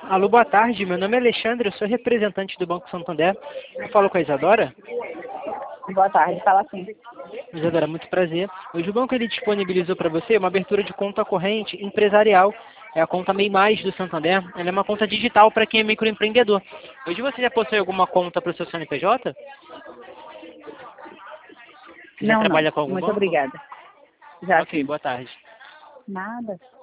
Alô, boa tarde. Meu nome é Alexandre, eu sou representante do Banco Santander. Eu falo com a Isadora. Boa tarde, fala assim. Isadora, muito prazer. Hoje o banco ele disponibilizou para você uma abertura de conta corrente empresarial. É a conta MEI Mais do Santander. Ela é uma conta digital para quem é microempreendedor. Hoje você já possui alguma conta para o seu CNPJ? Já Não, trabalha com algum muito banco? obrigada. Já Ok, sim. boa tarde. Nada.